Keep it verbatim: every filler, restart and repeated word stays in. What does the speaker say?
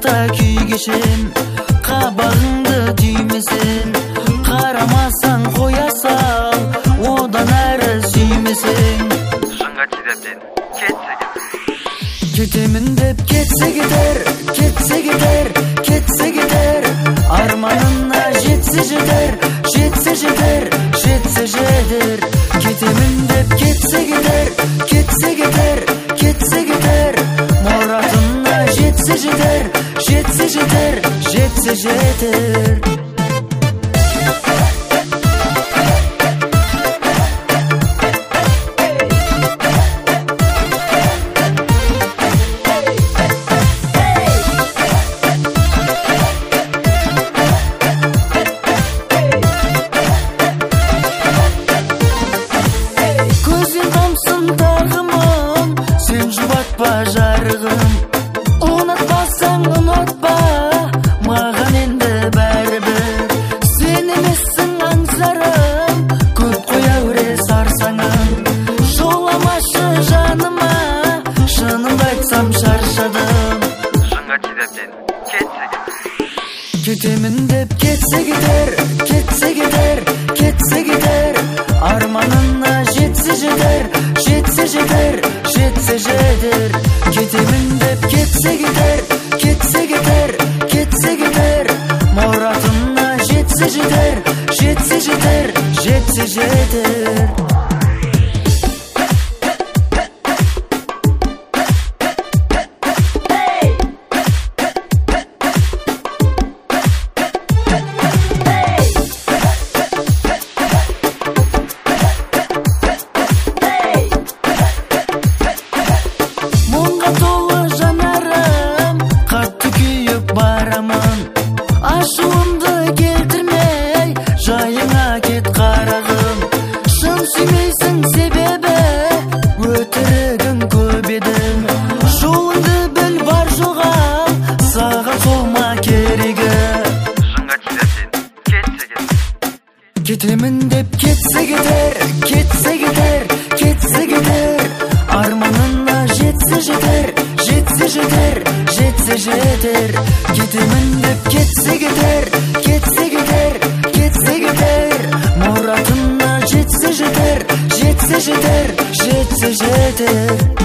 Шақта күйгешем, қабағыңды түймесін. Қарамасаң қоя сал, одан әрі сүймесең. Шыңға тидептен кетсе кетер. Кетемін деп кетсе кетер, кетсе кетер, кетсе кетер. Арманына жетсе жетер, жетсе жетер, жетсе жетер. Кетемін деп кетсе кетер, кетсе кетер, кетсе кетер. Мұратына жетсе жетер, жетсе жетер, жетсе жетер. Жарығым, ұнатпасаң ұнатпа, маған енді бәрібір. Сен емессің аңсарым, көп қояуре сарсаңым. Жоламашы жаныма, шынымды айтсам шаршадым. Шыңға тидептен кетсе кетер. Кетемін деп кетсе кетер, кетсе кетер, кетсе кетер. Арманына жетсе жетер, жетсе жетер, жетсе жетер. Кетемін деп кетсе кетер, кетсе кетер, кетсе кетер. Мұратына жетсе жетер, жетсе жетер, жетсе жетер. Ашуымды келтірмей, жайыңа кет қарағым. Шын сүймейсің себебі, өтірігің көп еді. Жолыңды біл бар жоғал, саған солма керегі. Шыңға тидептен кетсе кетер. Кетемін деп кетсе кетер, кетсе кетер, кетсе кетер. Арманына жетсе жетер, жетсе жетер, жетсе жетер. Кетемін деп кетсе кетер, кетсе кетер, кетсе кетер. Мұратына жетсе жетер, жетсе жетер, жетсе жетер.